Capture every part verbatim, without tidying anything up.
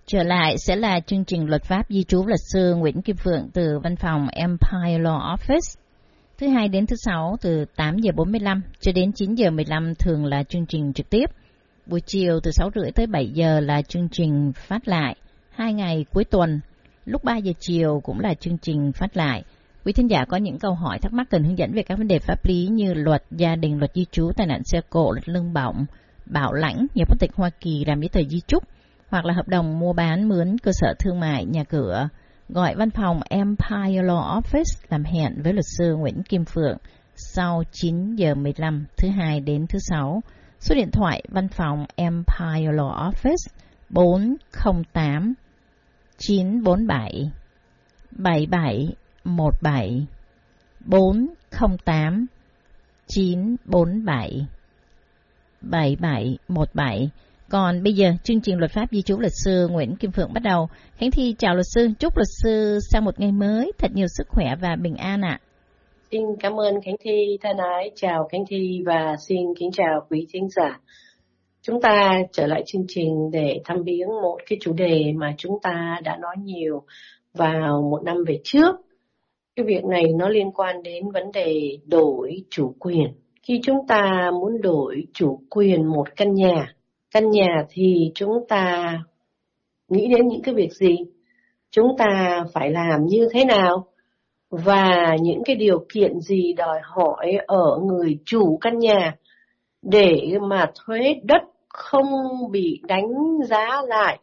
Trở lại sẽ là chương trình luật pháp di trú luật sư Nguyễn Kim Phượng từ văn phòng Empire Law Office. Thứ hai đến thứ sáu từ tám giờ bốn mươi lăm cho đến chín giờ mười lăm thường là chương trình trực tiếp. Buổi chiều từ sáu rưỡi tới bảy giờ là chương trình phát lại. Hai ngày cuối tuần, lúc ba giờ chiều cũng là chương trình phát lại. Quý thính giả có những câu hỏi thắc mắc cần hướng dẫn về các vấn đề pháp lý như luật gia đình, luật di trú, tai nạn xe cộ, luật lương bổng, bảo lãnh, nhà quốc tịch Hoa Kỳ làm giấy tờ di chúc, hoặc là hợp đồng mua bán mướn cơ sở thương mại, nhà cửa, gọi văn phòng Empire Law Office làm hẹn với luật sư Nguyễn Kim Phượng sau chín giờ mười lăm thứ hai đến thứ sáu. Số điện thoại văn phòng Empire Law Office bốn không tám chín bốn bảy bảy bảy một bảy bốn không tám chín bốn bảy bảy bảy một bảy. Còn bây giờ, chương trình luật pháp di trú luật sư Nguyễn Kim Phượng bắt đầu. Khánh Thi chào luật sư, chúc luật sư sang một ngày mới thật nhiều sức khỏe và bình an ạ. Xin cảm ơn Khánh Thi thân ái, chào Khánh Thi và xin kính chào quý thính giả. Chúng ta trở lại chương trình để thăm viếng một cái chủ đề mà chúng ta đã nói nhiều vào một năm về trước. Cái việc này nó liên quan đến vấn đề đổi chủ quyền. Khi chúng ta muốn đổi chủ quyền một căn nhà, căn nhà thì chúng ta nghĩ đến những cái việc gì? Chúng ta phải làm như thế nào? Và những cái điều kiện gì đòi hỏi ở người chủ căn nhà để mà thuế đất không bị đánh giá lại?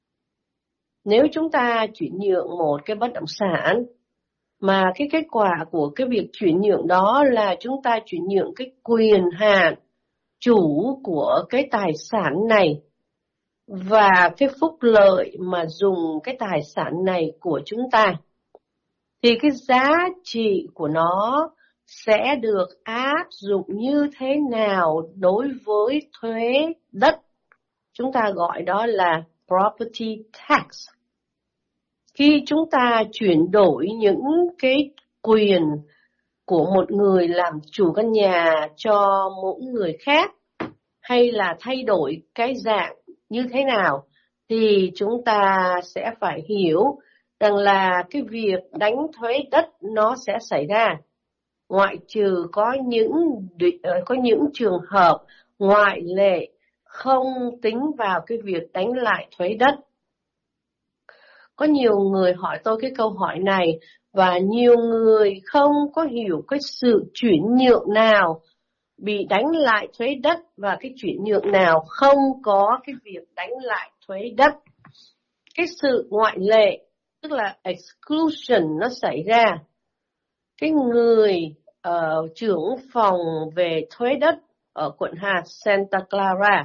Nếu chúng ta chuyển nhượng một cái bất động sản mà cái kết quả của cái việc chuyển nhượng đó là chúng ta chuyển nhượng cái quyền hạn chủ của cái tài sản này và cái phúc lợi mà dùng cái tài sản này của chúng ta, thì cái giá trị của nó sẽ được áp dụng như thế nào đối với thuế đất? Chúng ta gọi đó là property tax. Khi chúng ta chuyển đổi những cái quyền của một người làm chủ căn nhà cho mỗi người khác, hay là thay đổi cái dạng như thế nào, thì chúng ta sẽ phải hiểu rằng là cái việc đánh thuế đất nó sẽ xảy ra, ngoại trừ có những có những trường hợp ngoại lệ không tính vào cái việc đánh lại thuế đất. Có nhiều người hỏi tôi cái câu hỏi này và nhiều người không có hiểu cái sự chuyển nhượng nào bị đánh lại thuế đất và cái chuyển nhượng nào không có cái việc đánh lại thuế đất. Cái sự ngoại lệ, tức là exclusion, nó xảy ra. Cái người uh, trưởng phòng về thuế đất ở quận hạt Santa Clara,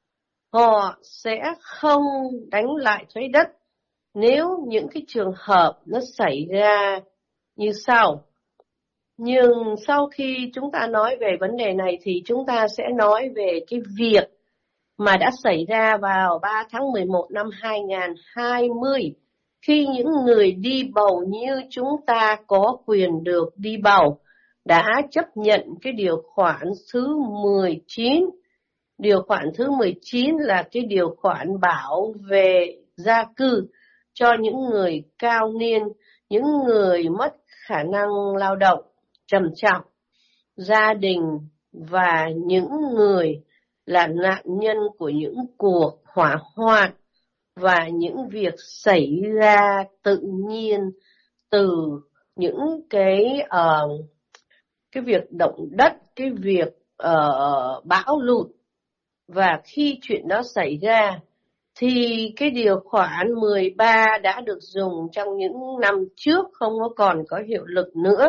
họ sẽ không đánh lại thuế đất nếu những cái trường hợp nó xảy ra như sau. Nhưng sau khi chúng ta nói về vấn đề này thì chúng ta sẽ nói về cái việc mà đã xảy ra vào ba tháng mười một năm hai nghìn không trăm hai mươi, khi những người đi bầu như chúng ta có quyền được đi bầu đã chấp nhận cái điều khoản thứ mười chín. Điều khoản thứ mười chín là cái điều khoản bảo vệ gia cư cho những người cao niên, những người mất khả năng lao động trầm trọng, gia đình và những người là nạn nhân của những cuộc hỏa hoạn và những việc xảy ra tự nhiên từ những cái uh, cái việc động đất, cái việc uh, bão lụt. Và khi chuyện đó xảy ra thì cái điều khoản mười ba đã được dùng trong những năm trước, không có còn có hiệu lực nữa.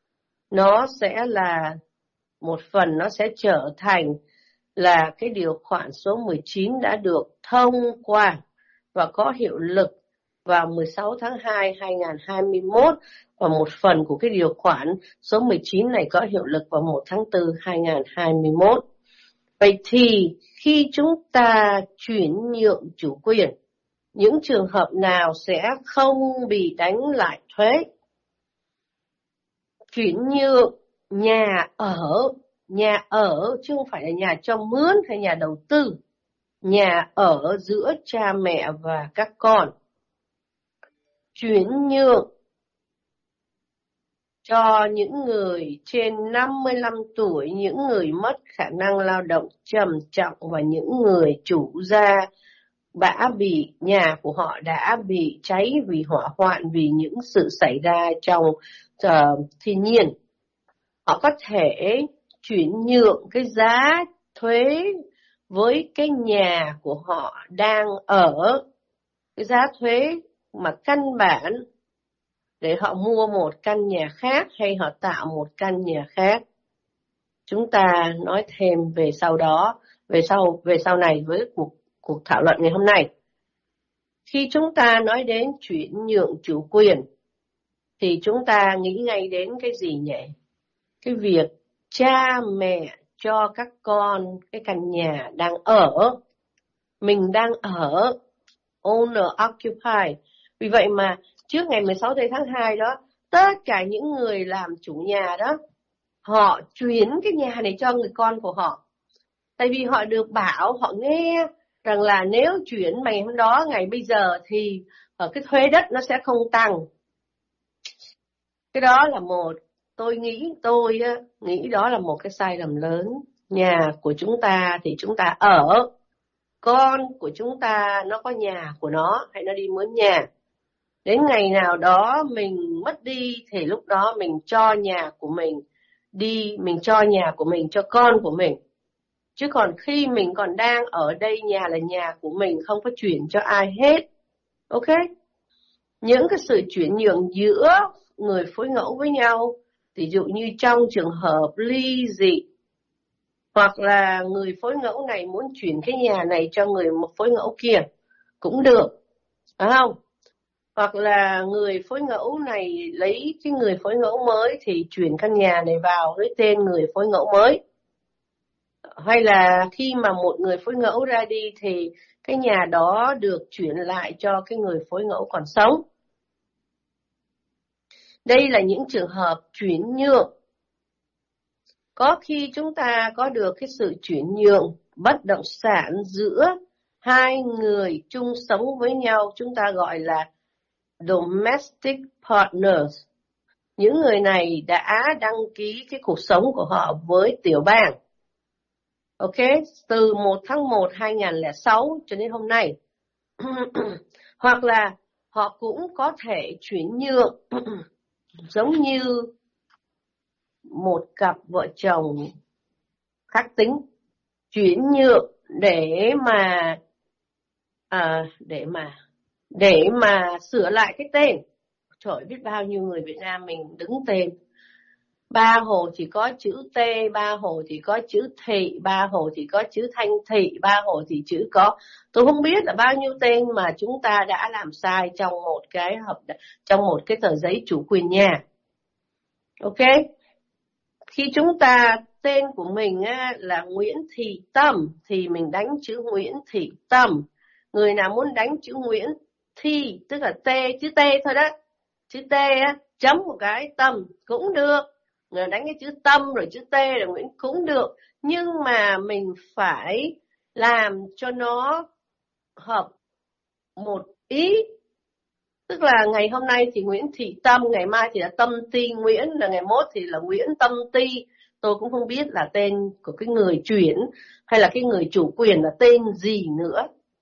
Nó sẽ là một phần, nó sẽ trở thành là cái điều khoản số mười chín đã được thông qua và có hiệu lực vào mười sáu tháng hai năm hai nghìn không trăm hai mươi mốt, và một phần của cái điều khoản số mười chín này có hiệu lực vào một tháng tư năm hai nghìn không trăm hai mươi mốt. Vậy thì khi chúng ta chuyển nhượng chủ quyền, những trường hợp nào sẽ không bị đánh lại thuế? Chuyển nhượng nhà ở, nhà ở chứ không phải là nhà cho mướn hay nhà đầu tư. nhà ở giữa cha mẹ và các con, chuyển nhượng cho những người trên năm mươi lăm tuổi, những người mất khả năng lao động trầm trọng và những người chủ gia đã bị nhà của họ đã bị cháy vì hỏa hoạn, vì những sự xảy ra trong uh, thiên nhiên. Họ có thể chuyển nhượng cái giá thuế với cái nhà của họ đang ở, cái giá thuế mà căn bản để họ mua một căn nhà khác hay họ tạo một căn nhà khác. Chúng ta nói thêm về sau đó, về sau về sau này với cuộc cuộc thảo luận ngày hôm nay. Khi chúng ta nói đến chuyển nhượng chủ quyền thì chúng ta nghĩ ngay đến cái gì nhỉ? Cái việc cha mẹ cho các con cái căn nhà đang ở, mình đang ở, owner occupy. Vì vậy mà trước ngày mười sáu tháng hai đó, tất cả những người làm chủ nhà đó, họ chuyển cái nhà này cho người con của họ. Tại vì họ được bảo, họ nghe rằng là nếu chuyển ngày hôm đó, ngày bây giờ thì ở cái thuế đất nó sẽ không tăng. Cái đó là một, tôi nghĩ, tôi nghĩ đó là một cái sai lầm lớn. Nhà của chúng ta thì chúng ta ở, con của chúng ta nó có nhà của nó hay nó đi mướn nhà. Đến ngày nào đó mình mất đi thì lúc đó mình cho nhà của mình đi, mình cho nhà của mình cho con của mình. Chứ còn khi mình còn đang ở đây, nhà là nhà của mình, không có chuyển cho ai hết. Ok? Những cái sự chuyển nhượng giữa người phối ngẫu với nhau, ví dụ như trong trường hợp ly dị, hoặc là người phối ngẫu này muốn chuyển cái nhà này cho người một phối ngẫu kia cũng được, phải không? Hoặc là người phối ngẫu này lấy cái người phối ngẫu mới thì chuyển căn nhà này vào với tên người phối ngẫu mới. Hay là khi mà một người phối ngẫu ra đi thì cái nhà đó được chuyển lại cho cái người phối ngẫu còn sống. Đây là những trường hợp chuyển nhượng. Có khi chúng ta có được cái sự chuyển nhượng bất động sản giữa hai người chung sống với nhau, chúng ta gọi là domestic partners. Những người này đã đăng ký cái cuộc sống của họ với tiểu bang. Ok, từ một tháng một năm hai nghìn không trăm lẻ sáu cho đến hôm nay. Hoặc là họ cũng có thể chuyển nhượng giống như một cặp vợ chồng khác tính, chuyển nhượng để mà à, để mà để mà sửa lại cái tên. Trời, biết bao nhiêu người Việt Nam mình đứng tên Ba Hồ chỉ có chữ T, Ba Hồ thì có chữ Thị, Ba Hồ thì có chữ Thanh Thị, Ba Hồ thì chữ có. Tôi không biết là bao nhiêu tên mà chúng ta đã làm sai trong một cái hợp trong một cái tờ giấy chủ quyền nhà. Ok? Khi chúng ta tên của mình á, là Nguyễn Thị Tâm thì mình đánh chữ Nguyễn Thị Tâm. Người nào muốn đánh chữ Nguyễn Thị, tức là T, chữ T thôi đó. Chữ T á, chấm một cái Tâm cũng được. Người đánh cái chữ Tâm rồi chữ T là Nguyễn cũng được. Nhưng mà mình phải làm cho nó hợp một ý. Tức là ngày hôm nay thì Nguyễn Thị Tâm, ngày mai thì là Tâm Ti Nguyễn, là ngày mốt thì là Nguyễn Tâm Ti. Tôi cũng không biết là tên của cái người chuyển hay là cái người chủ quyền là tên gì nữa.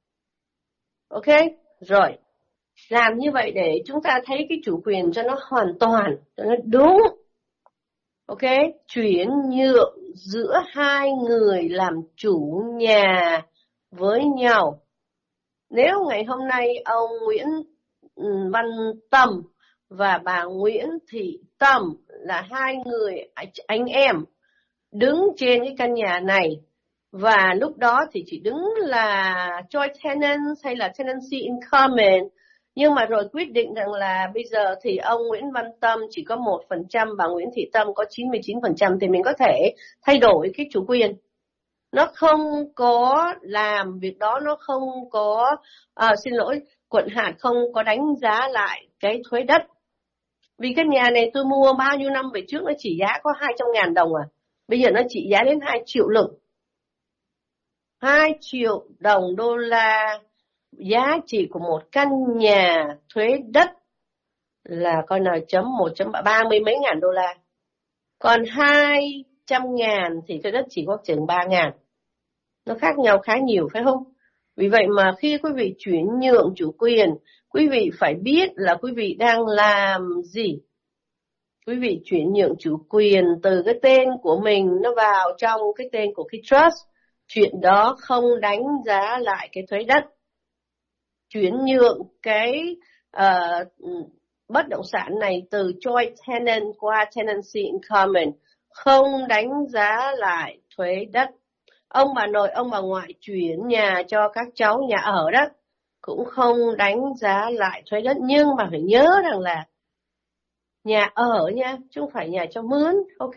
Ok? Rồi. Làm như vậy để chúng ta thấy cái chủ quyền cho nó hoàn toàn, cho nó đúng. Ok? Chuyển nhượng giữa hai người làm chủ nhà với nhau. Nếu ngày hôm nay ông Nguyễn Văn Tâm và bà Nguyễn Thị Tâm là hai người anh em đứng trên cái căn nhà này, và lúc đó thì chỉ đứng là joint tenants hay là tenancy in common, nhưng mà rồi quyết định rằng là bây giờ thì ông Nguyễn Văn Tâm chỉ có một phần trăm, bà Nguyễn Thị Tâm có chín mươi chín phần trăm, thì mình có thể thay đổi cái chủ quyền. Nó không có làm việc đó, nó không có, à, xin lỗi, quận hạt không có đánh giá lại cái thuế đất. Vì cái nhà này tôi mua bao nhiêu năm về trước nó chỉ giá có hai trăm ngàn đồng à. Bây giờ nó chỉ giá đến hai triệu lượng. hai triệu đồng đô la giá trị của một căn nhà, thuế đất là coi nào chấm một chấm ba mươi mấy ngàn đô la. Còn hai trăm ngàn thì thuế đất chỉ có chừng ba ngàn. Nó khác nhau khá nhiều phải không? Vì vậy mà khi quý vị chuyển nhượng chủ quyền, quý vị phải biết là quý vị đang làm gì. Quý vị chuyển nhượng chủ quyền từ cái tên của mình nó vào trong cái tên của cái trust. Chuyện đó không đánh giá lại cái thuế đất. Chuyển nhượng cái uh, bất động sản này từ joint tenant qua tenancy in common không đánh giá lại thuế đất. Ông bà nội, ông bà ngoại chuyển nhà cho các cháu nhà ở đó cũng không đánh giá lại thuế đất. Nhưng mà phải nhớ rằng là nhà ở nha, chứ không phải nhà cho mướn, ok?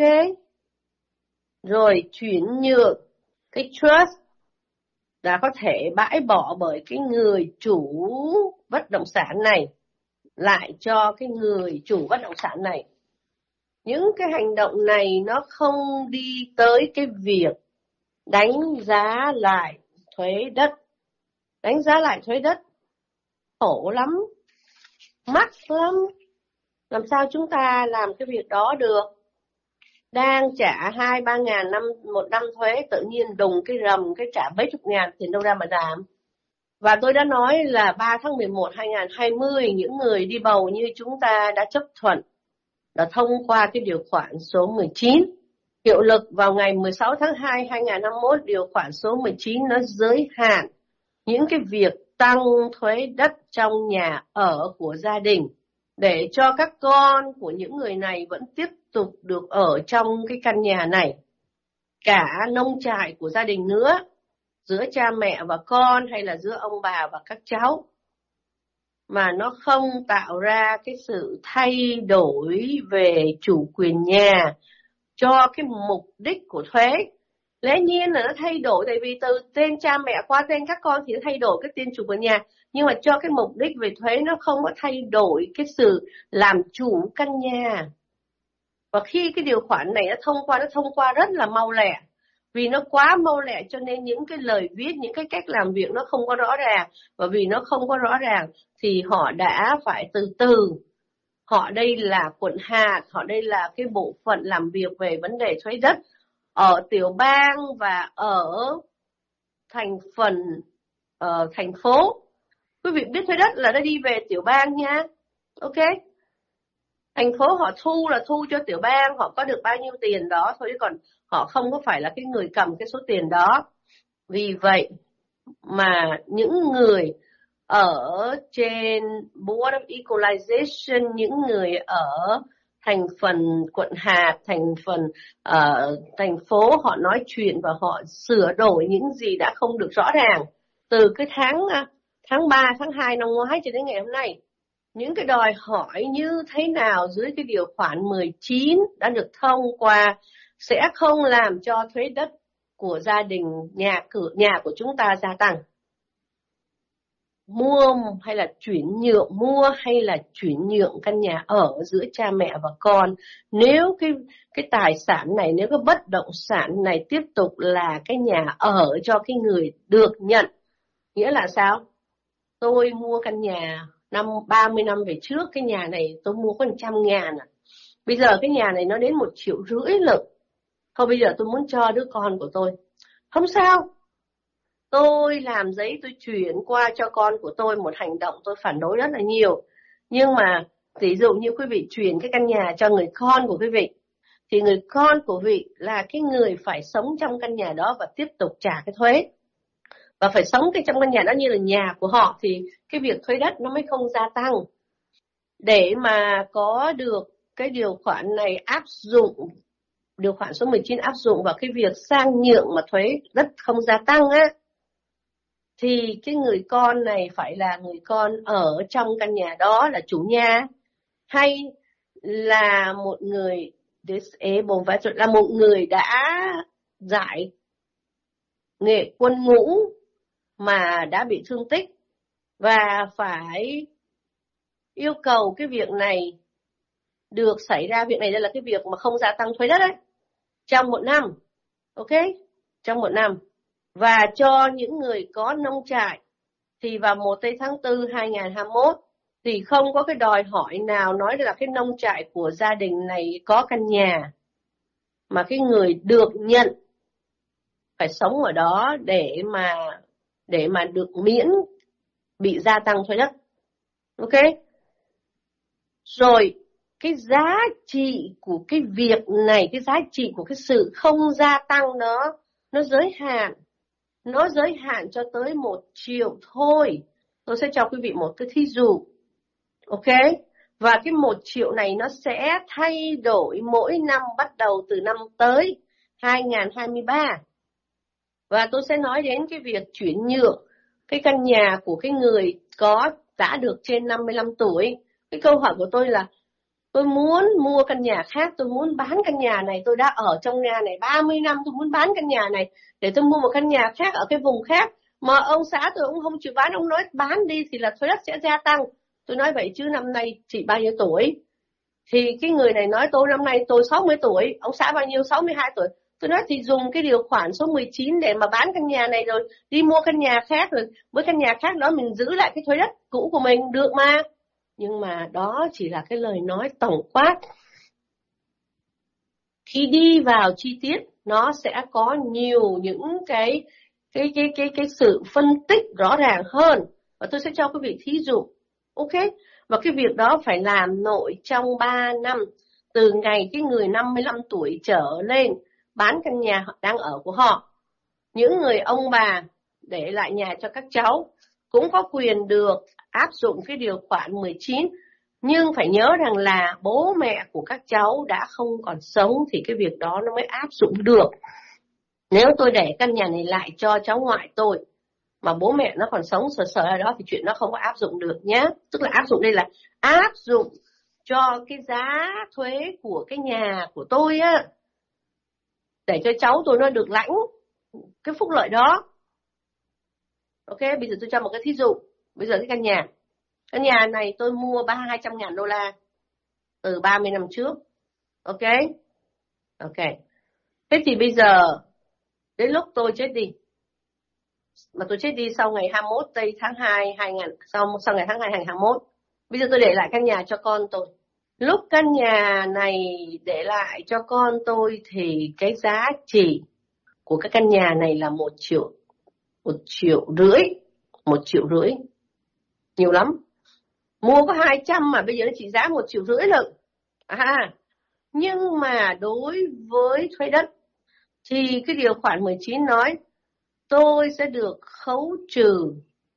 Rồi chuyển nhượng cái trust đã có thể bãi bỏ bởi cái người chủ bất động sản này lại cho cái người chủ bất động sản này. Những cái hành động này nó không đi tới cái việc đánh giá lại thuế đất. Đánh giá lại thuế đất khổ lắm, mắc lắm. Làm sao chúng ta làm cái việc đó được? Đang trả hai ba ngàn năm một năm thuế, tự nhiên đùng cái rầm cái trả mấy chục ngàn thì đâu ra mà làm. Và tôi đã nói là ba tháng mười một năm hai nghìn không trăm hai mươi, những người đi bầu như chúng ta đã chấp thuận, đã thông qua cái điều khoản số mười chín. Hiệu lực vào ngày mười sáu tháng hai năm hai nghìn không trăm hai mươi mốt, điều khoản số mười chín nó giới hạn những cái việc tăng thuế đất trong nhà ở của gia đình để cho các con của những người này vẫn tiếp tục được ở trong cái căn nhà này. Cả nông trại của gia đình nữa, giữa cha mẹ và con hay là giữa ông bà và các cháu. Mà nó không tạo ra cái sự thay đổi về chủ quyền nhà cho cái mục đích của thuế. Lẽ nhiên là nó thay đổi, tại vì từ tên cha mẹ qua tên các con thì nó thay đổi cái tên chủ quyền nhà. Nhưng mà cho cái mục đích về thuế nó không có thay đổi cái sự làm chủ căn nhà. Và khi cái điều khoản này nó thông qua, nó thông qua rất là mau lẹ. Vì nó quá mau lẹ cho nên những cái lời viết, những cái cách làm việc nó không có rõ ràng. Và vì nó không có rõ ràng thì họ đã phải từ từ. Họ đây là quận hạt, họ đây là cái bộ phận làm việc về vấn đề thuế đất ở tiểu bang và ở thành phần uh, thành phố. Quý vị biết thuế đất là nó đi về tiểu bang nha. Ok. Thành phố họ thu là thu cho tiểu bang, họ có được bao nhiêu tiền đó thôi, chứ còn họ không có phải là cái người cầm cái số tiền đó. Vì vậy mà những người ở trên Board of Equalization, những người ở thành phần quận hạt, thành phần uh, thành phố, họ nói chuyện và họ sửa đổi những gì đã không được rõ ràng từ cái tháng tháng ba, tháng hai năm ngoái cho đến ngày hôm nay. Những cái đòi hỏi như thế nào dưới cái điều khoản mười chín đã được thông qua sẽ không làm cho thuế đất của gia đình, nhà cửa, nhà của chúng ta gia tăng. Mua hay là chuyển nhượng, mua hay là chuyển nhượng căn nhà ở giữa cha mẹ và con. Nếu cái, cái tài sản này, nếu cái bất động sản này tiếp tục là cái nhà ở cho cái người được nhận. Nghĩa là sao? Tôi mua căn nhà năm ba mươi năm về trước, cái nhà này tôi mua có một trăm ngàn à. Bây giờ cái nhà này nó đến một triệu rưỡi lận. Thôi bây giờ tôi muốn cho đứa con của tôi. Không sao. Tôi làm giấy tôi chuyển qua cho con của tôi, một hành động tôi phản đối rất là nhiều. Nhưng mà ví dụ như quý vị chuyển cái căn nhà cho người con của quý vị, thì người con của quý vị là cái người phải sống trong căn nhà đó và tiếp tục trả cái thuế. Và phải sống cái trong căn nhà đó như là nhà của họ thì cái việc thuế đất nó mới không gia tăng. Để mà có được cái điều khoản này áp dụng, điều khoản số mười chín áp dụng vào cái việc sang nhượng mà thuế đất không gia tăng á, thì cái người con này phải là người con ở trong căn nhà đó, là chủ nhà, hay là một người disabled, là một người đã giải nghệ quân ngũ mà đã bị thương tích và phải yêu cầu cái việc này được xảy ra. Việc này đây là cái việc mà không gia tăng thuế đất ấy, trong một năm. Ok, trong một năm. Và cho những người có nông trại thì vào một tháng tư hai nghìn không trăm hai mươi mốt thì không có cái đòi hỏi nào nói là cái nông trại của gia đình này có căn nhà, mà cái người được nhận phải sống ở đó để mà để mà được miễn bị gia tăng thuế đất. Ok? Rồi cái giá trị của cái việc này, cái giá trị của cái sự không gia tăng đó, nó giới hạn. Nó giới hạn cho tới một triệu thôi. Tôi sẽ cho quý vị một cái thí dụ. Ok? Và cái một triệu này nó sẽ thay đổi mỗi năm bắt đầu từ năm tới hai nghìn không trăm hai mươi ba. Và tôi sẽ nói đến cái việc chuyển nhượng cái căn nhà của cái người có đã được trên năm mươi lăm tuổi. Cái câu hỏi của tôi là tôi muốn mua căn nhà khác, tôi muốn bán căn nhà này, tôi đã ở trong nhà này ba mươi năm, tôi muốn bán căn nhà này để tôi mua một căn nhà khác ở cái vùng khác. Mà ông xã tôi cũng không chịu bán, ông nói bán đi thì là thuế đất sẽ gia tăng. Tôi nói vậy chứ năm nay chị bao nhiêu tuổi? Thì cái người này nói tôi năm nay tôi sáu mươi tuổi, ông xã bao nhiêu? sáu mươi hai tuổi. Tôi nói thì dùng cái điều khoản số mười chín để mà bán căn nhà này rồi đi mua căn nhà khác, rồi với căn nhà khác đó mình giữ lại cái thuế đất cũ của mình được mà. Nhưng mà đó chỉ là cái lời nói tổng quát. Khi đi vào chi tiết nó sẽ có nhiều những cái cái cái cái cái sự phân tích rõ ràng hơn, và tôi sẽ cho quý vị thí dụ. Ok? Và cái việc đó phải làm nội trong ba năm, từ ngày cái người năm mươi lăm tuổi trở lên bán căn nhà đang ở của họ. Những người ông bà để lại nhà cho các cháu cũng có quyền được áp dụng cái điều khoản mười chín. Nhưng phải nhớ rằng là bố mẹ của các cháu đã không còn sống thì cái việc đó nó mới áp dụng được. Nếu tôi để căn nhà này lại cho cháu ngoại tôi mà bố mẹ nó còn sống sờ sờ ở đó thì chuyện nó không có áp dụng được nhé. Tức là áp dụng đây là áp dụng cho cái giá thuế của cái nhà của tôi á, để cho cháu tôi nó được lãnh cái phúc lợi đó. Ok, bây giờ tôi cho một cái thí dụ. Bây giờ cái căn nhà Căn nhà này tôi mua ba hai trăm ngàn đô la từ ba mươi năm trước. Ok? Ok. Thế thì bây giờ, đến lúc tôi chết đi, mà tôi chết đi sau ngày hai mươi mốt tây tháng hai, hai nghìn, sau, sau ngày tháng hai, hai nghìn không trăm hai mươi mốt. Bây giờ tôi để lại căn nhà cho con tôi. Lúc căn nhà này để lại cho con tôi thì cái giá trị của cái căn nhà này là một triệu, một triệu rưỡi, một triệu rưỡi. Nhiều lắm. Mua có hai trăm mà bây giờ nó chỉ giá một triệu rưỡi lận. À, nhưng mà đối với thuế đất thì cái điều khoản mười chín nói tôi sẽ được khấu trừ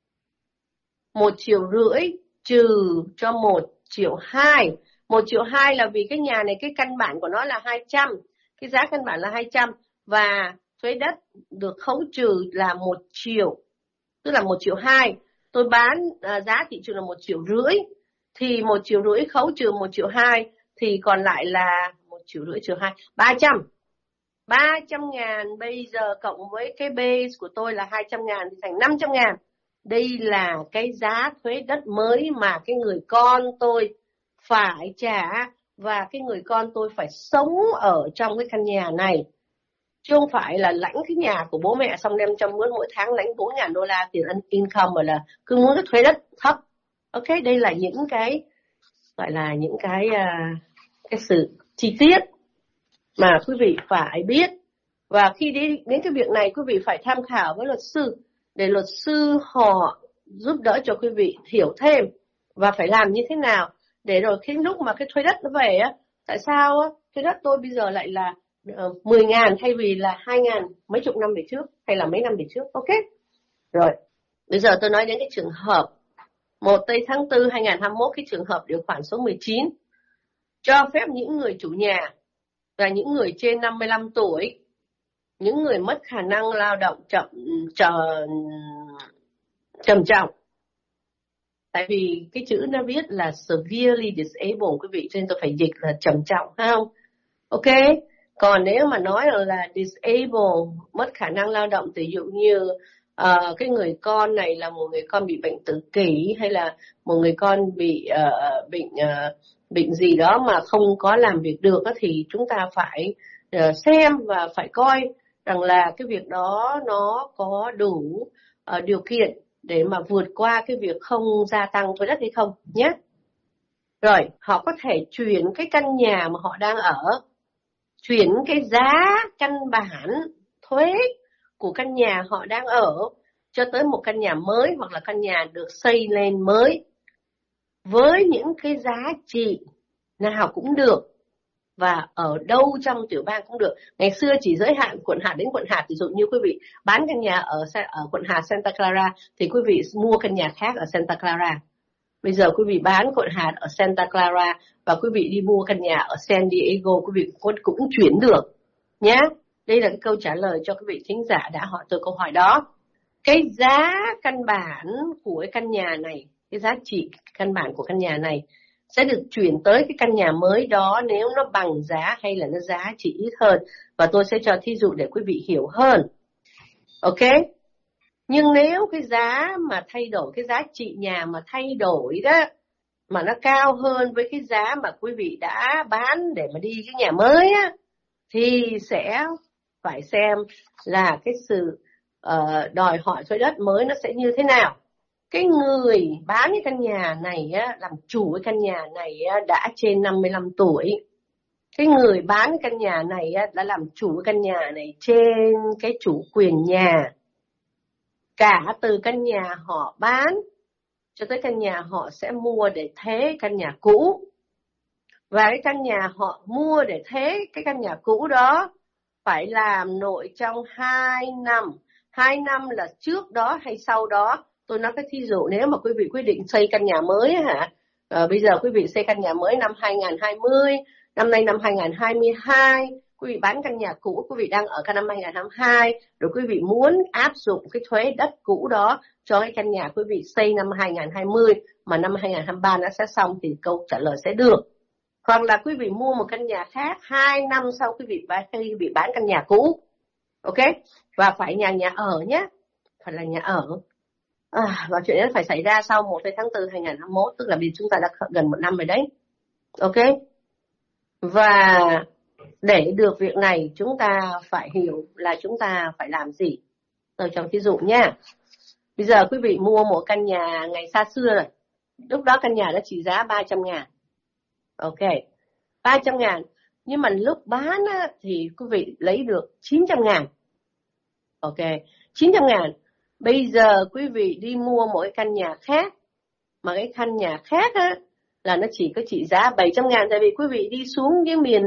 một triệu rưỡi trừ cho một triệu hai. Một triệu hai là vì cái nhà này cái căn bản của nó là hai trăm, cái giá căn bản là hai trăm và thuế đất được khấu trừ là một triệu, tức là một triệu hai. Tôi bán à, giá thị trường là một triệu rưỡi, thì một triệu rưỡi khấu trừ một triệu hai thì còn lại là một triệu rưỡi trừ hai, ba trăm. ba trăm ngàn bây giờ cộng với cái base của tôi là hai trăm ngàn thì thành năm trăm ngàn. Đây là cái giá thuế đất mới mà cái người con tôi phải trả, và cái người con tôi phải sống ở trong cái căn nhà này. Chứ không phải là lãnh cái nhà của bố mẹ xong đem cho muốn mỗi tháng lãnh bốn ngàn đô la tiền income mà là cứ muốn cái thuế đất thấp. Ok, đây là những cái gọi là những cái uh, cái sự chi tiết mà quý vị phải biết. Và khi đi đến cái việc này quý vị phải tham khảo với luật sư để luật sư họ giúp đỡ cho quý vị hiểu thêm và phải làm như thế nào để rồi khi lúc mà cái thuế đất nó về á, tại sao á thuế đất tôi bây giờ lại là uh, mười ngàn thay vì là hai ngàn mấy chục năm về trước hay là mấy năm về trước. Ok, rồi bây giờ tôi nói đến cái trường hợp một tây tháng tư hai nghìn không trăm hai mươi mốt, cái trường hợp điều khoản số mười chín cho phép những người chủ nhà và những người trên năm mươi lăm tuổi, những người mất khả năng lao động chậm trầm trọng. Tại vì cái chữ nó viết là severely disabled quý vị, cho nên tôi phải dịch là trầm trọng, phải không? Ok, còn nếu mà nói là disabled, mất khả năng lao động, ví dụ như uh, cái người con này là một người con bị bệnh tự kỷ, hay là một người con bị uh, bệnh uh, bệnh gì đó mà không có làm việc được, thì chúng ta phải uh, xem và phải coi rằng là cái việc đó nó có đủ uh, điều kiện để mà vượt qua cái việc không gia tăng thuế đất hay không nhé. Rồi, họ có thể chuyển cái căn nhà mà họ đang ở, chuyển cái giá căn bản thuế của căn nhà họ đang ở cho tới một căn nhà mới hoặc là căn nhà được xây lên mới với những cái giá trị nào cũng được và ở đâu trong tiểu bang cũng được. Ngày xưa chỉ giới hạn quận hạt đến quận hạt, ví dụ như quý vị bán căn nhà ở, ở quận hạt Santa Clara thì quý vị mua căn nhà khác ở Santa Clara. Bây giờ quý vị bán quận hạt ở Santa Clara và quý vị đi mua căn nhà ở San Diego, quý vị cũng, cũng chuyển được nhé. Đây là cái câu trả lời cho quý vị thính giả đã hỏi tôi câu hỏi đó. Cái giá căn bản của cái căn nhà này, cái giá trị căn bản của căn nhà này sẽ được chuyển tới cái căn nhà mới đó nếu nó bằng giá hay là nó giá trị ít hơn. Và tôi sẽ cho thí dụ để quý vị hiểu hơn. Ok? Nhưng nếu cái giá mà thay đổi, cái giá trị nhà mà thay đổi đó, mà nó cao hơn với cái giá mà quý vị đã bán để mà đi cái nhà mới á, thì sẽ phải xem là cái sự uh, đòi hỏi thuế đất mới nó sẽ như thế nào. Cái người bán cái căn nhà này á, làm chủ cái căn nhà này á, đã trên năm mươi lăm tuổi. Cái người bán cái căn nhà này á, đã làm chủ cái căn nhà này trên cái chủ quyền nhà. Cả từ căn nhà họ bán cho tới căn nhà họ sẽ mua để thế căn nhà cũ. Và cái căn nhà họ mua để thế cái căn nhà cũ đó phải làm nội trong hai năm. Hai năm là trước đó hay sau đó. Tôi nói cái thí dụ nếu mà quý vị quyết định xây căn nhà mới hả, à, bây giờ quý vị xây căn nhà mới năm hai nghìn không trăm hai mươi, năm nay năm hai nghìn không trăm hai mươi hai, quý vị bán căn nhà cũ, quý vị đang ở căn năm hai nghìn không trăm hai mươi hai, rồi quý vị muốn áp dụng cái thuế đất cũ đó cho cái căn nhà quý vị xây năm hai nghìn không trăm hai mươi mà năm hai nghìn không trăm hai mươi ba nó sẽ xong thì câu trả lời sẽ được. Hoặc là quý vị mua một căn nhà khác hai năm sau quý vị bán, quý vị bán căn nhà cũ. Ok? Và phải nhà nhà ở nhé. Phải là nhà ở. À, và chuyện đó phải xảy ra sau một tháng tư hai nghìn không trăm hai mươi mốt, tức là vì chúng ta đã gần một năm rồi đấy. Ok? Và để được việc này chúng ta phải hiểu là chúng ta phải làm gì. Tôi cho ví dụ nha. Bây giờ quý vị mua một căn nhà ngày xa xưa rồi. Lúc đó căn nhà nó chỉ giá ba trăm ngàn. Ok, ba trăm ngàn. Nhưng mà lúc bán á, thì quý vị lấy được chín trăm ngàn. Ok, chín trăm ngàn. Bây giờ quý vị đi mua một cái căn nhà khác. Mà cái căn nhà khác á, là nó chỉ có trị giá bảy trăm ngàn. Tại vì quý vị đi xuống cái miền,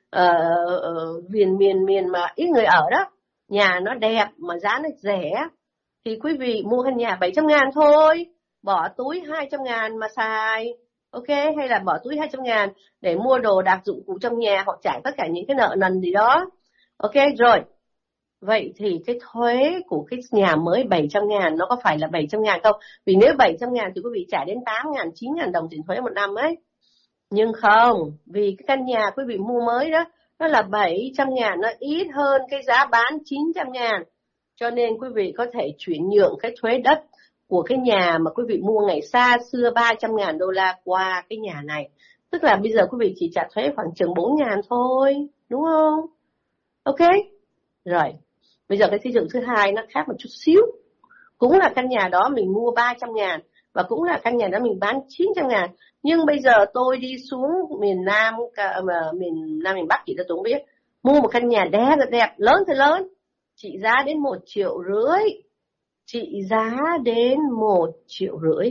uh, miền, miền, miền mà ít người ở đó. Nhà nó đẹp mà giá nó rẻ. Thì quý vị mua căn nhà bảy trăm ngàn thôi. Bỏ túi hai trăm ngàn mà xài. Ok, hay là bỏ túi hai trăm ngàn để mua đồ đạc dụng cụ trong nhà hoặc trả tất cả những cái nợ nần gì đó. Ok, rồi. Vậy thì cái thuế của cái nhà mới bảy trăm ngàn nó có phải là bảy trăm ngàn không? Vì nếu bảy trăm ngàn thì quý vị trả đến tám ngàn, chín ngàn đồng tiền thuế một năm ấy. Nhưng không, vì cái căn nhà quý vị mua mới đó, nó là bảy trăm ngàn, nó ít hơn cái giá bán chín trăm ngàn. Cho nên quý vị có thể chuyển nhượng cái thuế đất của cái nhà mà quý vị mua ngày xa xưa ba trăm ngàn đô la qua cái nhà này. Tức là bây giờ quý vị chỉ trả thuế khoảng chừng bốn ngàn thôi, đúng không? Ok, rồi. Bây giờ cái thí dụ thứ hai nó khác một chút xíu. Cũng là căn nhà đó mình mua ba trăm ngàn và cũng là căn nhà đó mình bán chín trăm ngàn. Nhưng bây giờ tôi đi xuống miền Nam, miền Nam miền Bắc chị tôi cũng biết, mua một căn nhà đẹp đẹp, lớn thì lớn, trị giá đến một triệu rưỡi. Trị giá đến một triệu rưỡi.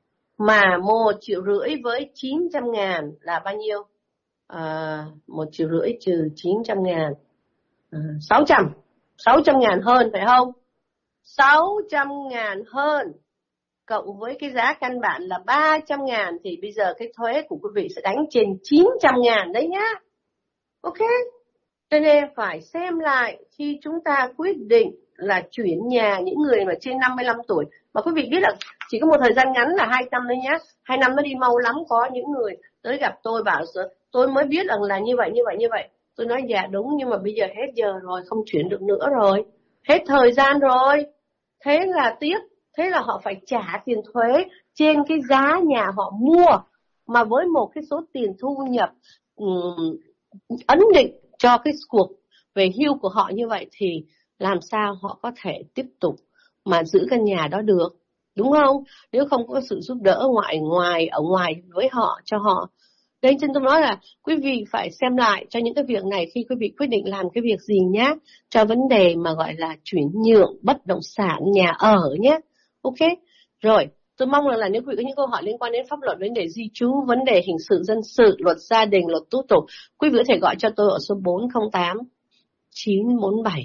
Mà một triệu rưỡi với chín trăm ngàn là bao nhiêu? À, một triệu rưỡi trừ chín trăm ngàn. À, sáu trăm. sáu trăm ngàn hơn phải không? sáu trăm ngàn hơn. Cộng với cái giá căn bản là ba trăm ngàn thì bây giờ cái thuế của quý vị sẽ đánh trên chín trăm ngàn đấy nhá. Ok. Cho nên phải xem lại khi chúng ta quyết định là chuyển nhà những người mà trên năm mươi lăm tuổi. Mà quý vị biết là chỉ có một thời gian ngắn là hai năm đấy nhá. Hai năm nó đi mau lắm. Có những người tới gặp tôi bảo tôi mới biết rằng là như vậy, như vậy, như vậy. Tôi nói dạ đúng, nhưng mà bây giờ hết giờ rồi, không chuyển được nữa rồi. Hết thời gian rồi. Thế là tiếc. Thế là họ phải trả tiền thuế trên cái giá nhà họ mua. Mà với một cái số tiền thu nhập um, ấn định cho cái cuộc về hưu của họ như vậy thì làm sao họ có thể tiếp tục mà giữ căn nhà đó được, đúng không? Nếu không có sự giúp đỡ ngoại ngoài ở ngoài với họ cho họ. Nên chân tôi nói là quý vị phải xem lại cho những cái việc này khi quý vị quyết định làm cái việc gì nhé, cho vấn đề mà gọi là chuyển nhượng bất động sản nhà ở nhé. Ok, rồi tôi mong là, là nếu quý vị có những câu hỏi liên quan đến pháp luật, vấn đề di trú, vấn đề hình sự dân sự, luật gia đình, luật tố tụng, quý vị có thể gọi cho tôi ở số bốn không tám chín bốn bảy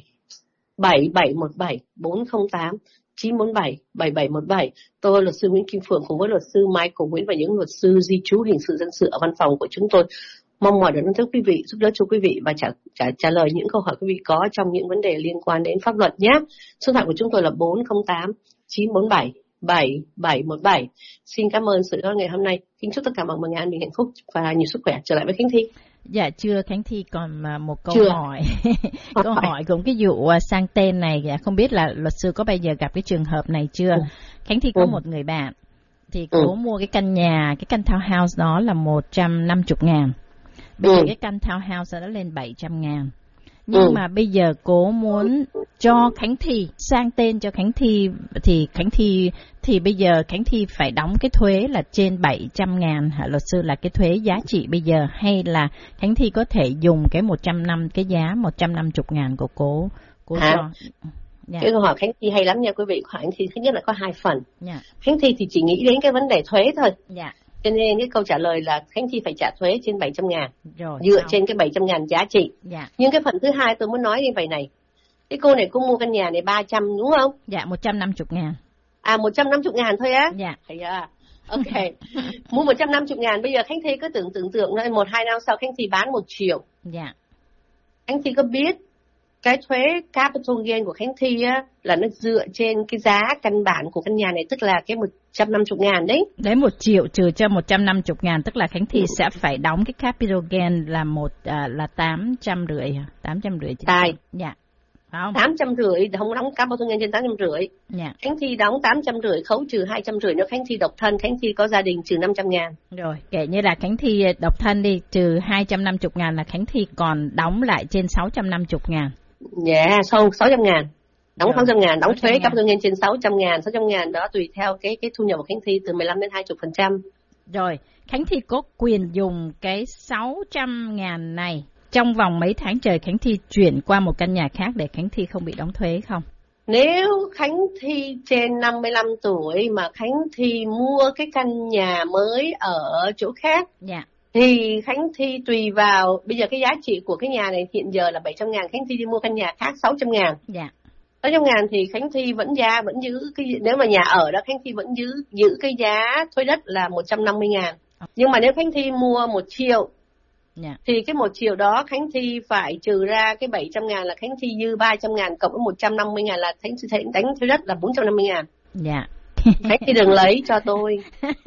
bảy bảy một bảy, bốn không tám chín bốn bảy bảy bảy một bảy. Tôi luật sư Nguyễn Kim Phượng cùng với luật sư Michael Nguyễn và những luật sư di trú hình sự dân sự ở văn phòng của chúng tôi mong mỏi được đến với quý vị, giúp đỡ cho quý vị và trả, trả trả lời những câu hỏi quý vị có trong những vấn đề liên quan đến pháp luật nhé. Số điện thoại của chúng tôi là bốn không tám chín bốn bảy bảy bảy một bảy. Xin cảm ơn sự đón ngày hôm nay. Kính chúc tất cả mọi người an bình hạnh phúc và nhiều sức khỏe. Trở lại với Khánh Thi. Dạ chưa, Khánh Thi còn một câu chưa. hỏi. Câu hỏi cũng cái vụ sang tên này, không biết là luật sư có bao giờ gặp cái trường hợp này chưa? Ừ. Khánh Thi có ừ. một người bạn thì cố ừ. mua cái căn nhà, cái căn townhouse đó là một trăm năm mươi ngàn. Bây ừ. giờ cái căn townhouse đó lên bảy trăm ngàn. Nhưng ừ. mà bây giờ cố muốn cho Khánh Thi sang tên cho Khánh Thi thì Khánh Thi thì bây giờ Khánh Thi phải đóng cái thuế là trên bảy trăm ngàn hả luật sư, là cái thuế giá trị bây giờ, hay là Khánh Thi có thể dùng cái một trăm năm cái giá một trăm năm mươi ngàn của cố cố à, cho. Yeah. Cái câu hỏi Khánh Thi hay lắm nha quý vị. Khánh Thi thứ nhất là có hai phần. Yeah. Khánh Thi thì chỉ nghĩ đến cái vấn đề thuế thôi. Yeah. Cho nên cái câu trả lời là Khánh Thi phải trả thuế trên bảy trăm ngàn. Rồi, dựa sao? trên cái bảy trăm ngàn giá trị. Yeah. Nhưng cái phần thứ hai tôi muốn nói như vậy này. Cái cô này cô mua căn nhà này ba trăm đúng không? Dạ, một trăm năm mươi ngàn. À, một trăm năm mươi ngàn thôi á? Dạ. Thấy à? Ok. Mua một trăm năm mươi ngàn, bây giờ Khánh Thi cứ tưởng tưởng tượng thôi, một hai năm sau Khánh Thi bán một triệu. Dạ. Khánh Thi có biết cái thuế capital gain của Khánh Thi á là nó dựa trên cái giá căn bản của căn nhà này, tức là cái một trăm năm mươi ngàn đấy. Đấy, một triệu trừ cho một trăm năm mươi ngàn, tức là Khánh Thi ừ. sẽ phải đóng cái capital gain là một à, là tám trăm rưỡi, tám trăm rưỡi. Tài. Dạ. Không? tám trăm rưỡi, không đóng capital gain trên tám trăm rưỡi. Dạ. Khánh Thi đóng tám trăm rưỡi, khấu trừ hai trăm rưỡi, nếu Khánh Thi độc thân, Khánh Thi có gia đình trừ năm trăm ngàn. Rồi, kể như là Khánh Thi độc thân đi, trừ hai trăm năm mươi ngàn là Khánh Thi còn đóng lại trên sáu trăm năm mươi ngàn. Dạ, yeah, xong sáu trăm ngàn. Đóng sáu trăm ngàn, đóng thuế capital gain trên sáu trăm ngàn, sáu trăm ngàn đó tùy theo cái cái thu nhập của Khánh Thi từ mười lăm đến hai mươi phần trăm. Rồi, Khánh Thi có quyền dùng cái sáu trăm ngàn này trong vòng mấy tháng trời Khánh Thi chuyển qua một căn nhà khác để Khánh Thi không bị đóng thuế không? Nếu Khánh Thi trên năm mươi lăm tuổi mà Khánh Thi mua cái căn nhà mới ở chỗ khác, dạ. thì Khánh Thi tùy vào, bây giờ cái giá trị của cái nhà này hiện giờ là bảy trăm ngàn, Khánh Thi đi mua căn nhà khác sáu trăm ngàn. Dạ. sáu trăm ngàn thì Khánh Thi vẫn giá, vẫn giữ, cái nếu mà nhà ở đó Khánh Thi vẫn giữ giữ cái giá thuế đất là một trăm năm mươi ngàn. Nhưng mà nếu Khánh Thi mua một triệu, yeah. thì cái một triệu đó Khánh Thi phải trừ ra cái bảy trăm ngàn là Khánh Thi dư ba trăm ngàn, cộng với một trăm năm mươi ngàn là Khánh Thi đánh thuế đất là bốn trăm năm mươi ngàn. Dạ. Khánh Thi đừng lấy cho tôi.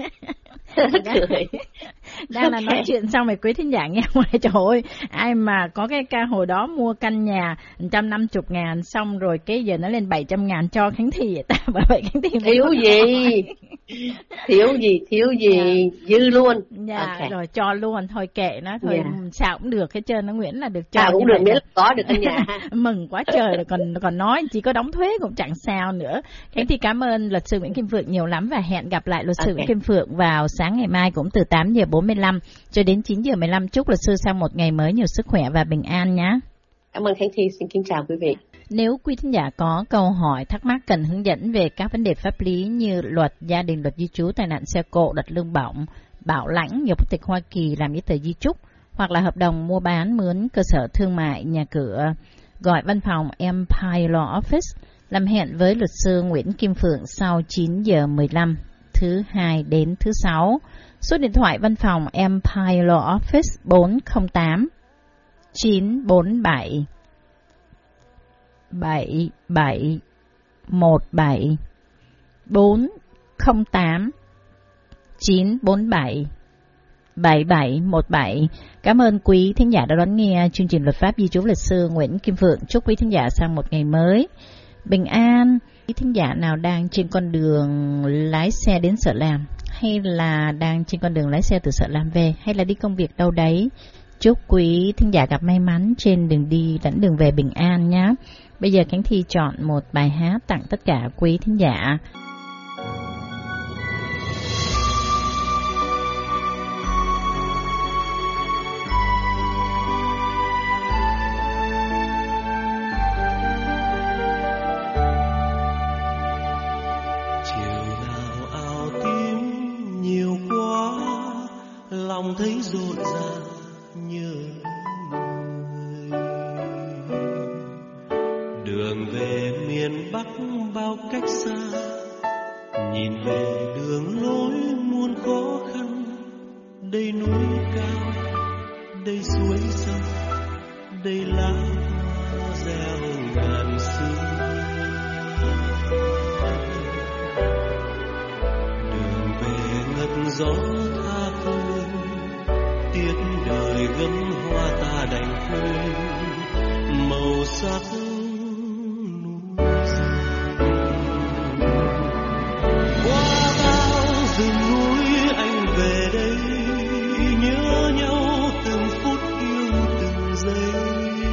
Đang là okay. Nói chuyện xong rồi quý thính giả nghe ngoài, trời ơi, ai mà có cái ca hồi đó mua căn nhà một trăm năm mươi ngàn xong rồi cái giờ nó lên bảy trăm ngàn cho Khánh Thi vậy ta, bởi vậy Khánh Thi thiếu gì thiếu gì thiếu gì yeah. dư luôn. Dạ, okay. Rồi cho luôn thôi, kệ nó thôi, yeah. sao cũng được hết trơn, nó Nguyễn là được cho. À, cũng được, miễn là có được căn nhà. Mừng quá trời rồi, còn còn nói chỉ có đóng thuế cũng chẳng sao nữa. Khánh Thi cảm ơn luật sư Nguyễn Kim Phượng nhiều lắm và hẹn gặp lại luật sư okay. Nguyễn Kim Phượng vào sáng ngày mai cũng từ tám giờ bốn mươi lăm cho đến chín giờ mười lăm. Chúc luật sư sang một ngày mới nhiều sức khỏe và bình an nhé. Cảm ơn Khánh Thi, xin kính chào quý vị. Nếu quý thính giả có câu hỏi, thắc mắc cần hướng dẫn về các vấn đề pháp lý như luật gia đình, luật di trú, tai nạn xe cộ, luật lương bổng, bảo lãnh, nhập quốc tịch Hoa Kỳ, làm giấy tờ di chúc, hoặc là hợp đồng mua bán, mướn cơ sở thương mại, nhà cửa, gọi văn phòng Empire Law Office. Làm hẹn với luật sư Nguyễn Kim Phượng sau chín giờ mười lăm, thứ hai đến thứ sáu. Số điện thoại văn phòng Empire Law Office bốn không tám chín bốn bảy bảy bảy một bảy, bốn không tám chín bốn bảy bảy bảy một bảy. Cảm ơn quý thính giả đã đón nghe chương trình Luật pháp di trú luật sư Nguyễn Kim Phượng. Chúc quý thính giả sang một ngày mới bình an. Quý thính giả nào đang trên con đường lái xe đến Sở Làm, hay là đang trên con đường lái xe từ Sở Làm về, hay là đi công việc đâu đấy chúc quý thính giả gặp may mắn trên đường đi lẫn đường về bình an nhé. Bây giờ Khánh Thi chọn một bài hát tặng tất cả quý thính giả. Lòng thấy rộn ràng nhớ người, đường về miền Bắc bao cách xa, nhìn về đường lối muôn khó khăn. Đây núi cao, đây suối sông, đây lá hoa reo ngàn xưa. Đường về ngất gió tha phương, tiếc đời gấm hoa ta đành quên màu sắc núi rừng. Qua bao rừng núi anh về đây, nhớ nhau từng phút yêu từng giây.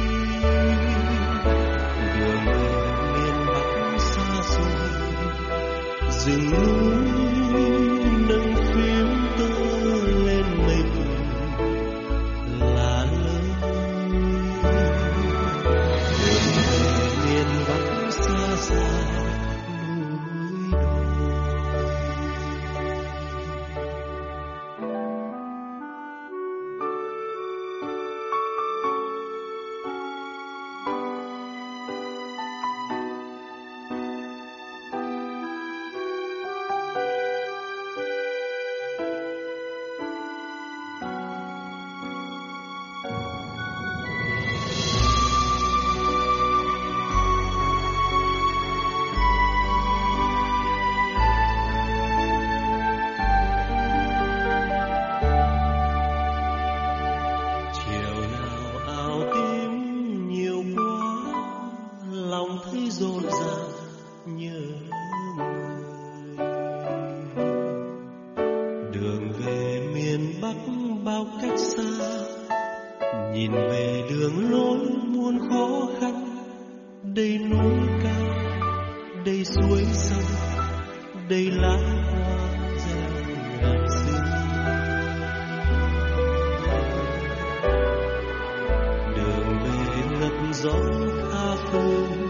Đường về miền Bắc xa xôi, rừng núi nâng phím tơ lên mây là lời. Đường về miền Bắc xa xa núi đồi. Nhìn về đường lối muôn khó khăn, đây núi cao, đây suối sông, đây lá hoa reo ngàn xưa. Đường về ngất gió tha phương,